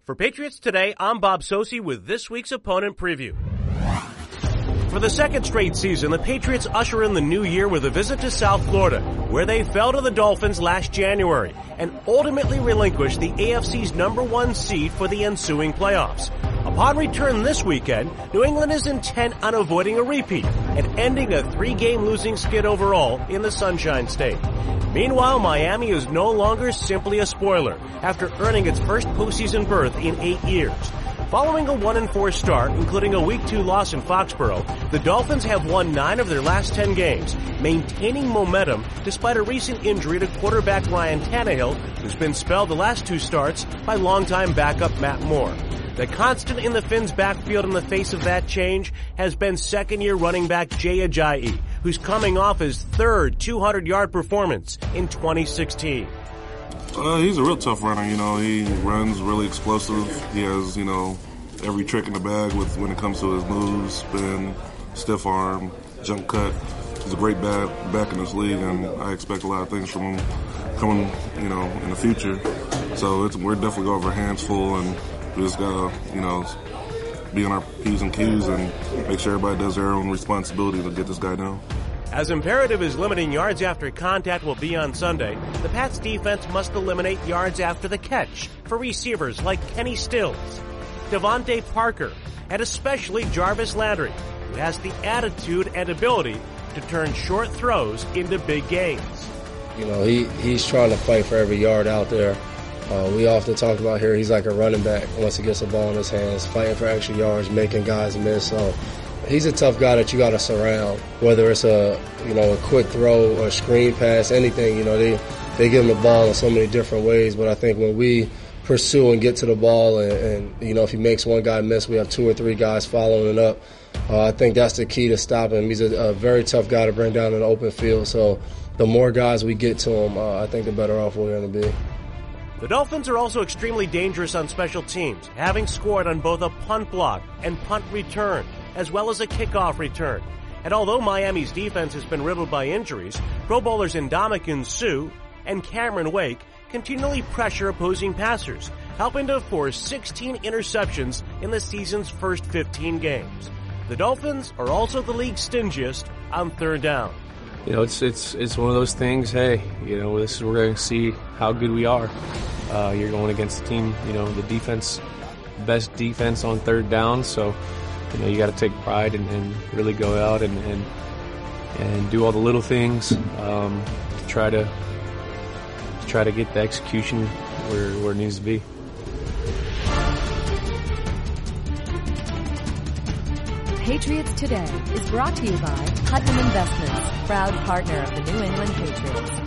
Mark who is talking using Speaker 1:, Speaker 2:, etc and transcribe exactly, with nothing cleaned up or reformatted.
Speaker 1: For Patriots Today, I'm Bob Sosi with this week's opponent preview. For the second straight season, the Patriots usher in the new year with a visit to South Florida, where they fell to the Dolphins last January and ultimately relinquished the A F C's number one seed for the ensuing playoffs. Upon return this weekend, New England is intent on avoiding a repeat and ending a three-game losing skid overall in the Sunshine State. Meanwhile, Miami is no longer simply a spoiler after earning its first postseason berth in eight years. Following a one and four start, including a week two loss in Foxborough, the Dolphins have won nine of their last ten games, maintaining momentum despite a recent injury to quarterback Ryan Tannehill, who's been spelled the last two starts by longtime backup Matt Moore. The constant in the Finns' backfield in the face of that change has been second-year running back Jay Ajayi, who's coming off his third two hundred yard performance in twenty sixteen.
Speaker 2: Uh, he's a real tough runner, you know. He runs really explosive. He has, you know, every trick in the bag with when it comes to his moves, spin, stiff arm, jump cut. He's a great back, back in this league, and I expect a lot of things from him coming, you know, in the future. So it's, we're definitely going to have our hands full, and we just got to, you know, be on our P's and Q's and make sure everybody does their own responsibility to get this guy down.
Speaker 1: As imperative as limiting yards after contact will be on Sunday, the Pats defense must eliminate yards after the catch for receivers like Kenny Stills, Devontae Parker, and especially Jarvis Landry, who has the attitude and ability to turn short throws into big gains.
Speaker 3: You know, he, he's trying to fight for every yard out there. Uh, we often talk about here, he's like a running back once he gets the ball in his hands, fighting for extra yards, making guys miss. So he's a tough guy that you got to surround, whether it's a, you know, a quick throw or a screen pass, anything. You know, they, they give him the ball in so many different ways. But I think when we pursue and get to the ball and, and you know, if he makes one guy miss, we have two or three guys following it up. Uh, I think that's the key to stopping him. He's a, a very tough guy to bring down in the open field. So the more guys we get to him, uh, I think the better off we're going to be.
Speaker 1: The Dolphins are also extremely dangerous on special teams, having scored on both a punt block and punt return, as well as a kickoff return. And although Miami's defense has been riddled by injuries, Pro Bowlers Ndamukong Suh and Cameron Wake continually pressure opposing passers, helping to force sixteen interceptions in the season's first fifteen games. The Dolphins are also the league's stingiest on third down.
Speaker 4: You know, it's it's it's one of those things. Hey, you know, this is we're going to see how good we are. Uh, you're going against the team, you know, the defense, best defense on third down. So, you know, you got to take pride and, and really go out and, and and do all the little things um, to try to, to try to get the execution where where it needs to be.
Speaker 5: Patriots Today is brought to you by Putnam Investments, proud partner of the New England Patriots.